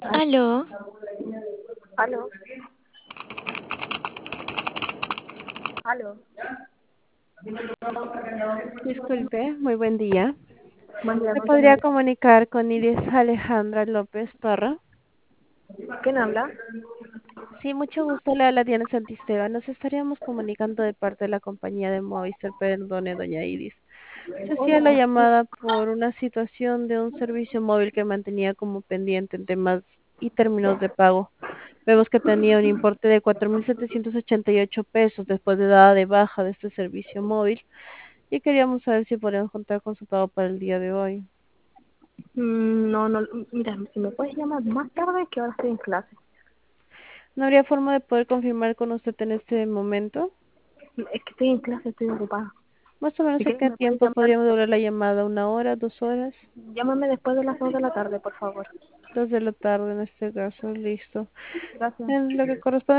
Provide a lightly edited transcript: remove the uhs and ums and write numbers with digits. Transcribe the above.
Aló, Aló, aló. Disculpe, muy buen día. Buen día, ¿Me ¿con quién podría hablo? comunicar con Iris Alejandra López Parra? ¿Quién habla? Sí, mucho gusto. Le habla Diana Santisteban. Nos estaríamos comunicando de parte de la compañía de Movistar. Perdone, doña Iris. Se hacía la Hola, sí. llamada por una situación de un servicio móvil que mantenía como pendiente en temas y términos de pago. Vemos que tenía un importe de 4.788 pesos después de dada de baja de este servicio móvil y queríamos saber si podemos contar con su pago para el día de hoy. No, no, mira, si me puedes llamar más tarde, que ahora estoy en clase. ¿No habría forma de poder confirmar con usted en este momento? Es que estoy en clase, estoy ocupada. Más o menos Si a quieres qué me puedes tiempo llamar, podríamos durar la llamada, ¿una hora, 2 horas? llámame después de las 2 de la tarde, por favor. 2 de la tarde en este caso, listo. Gracias. En lo que corresponde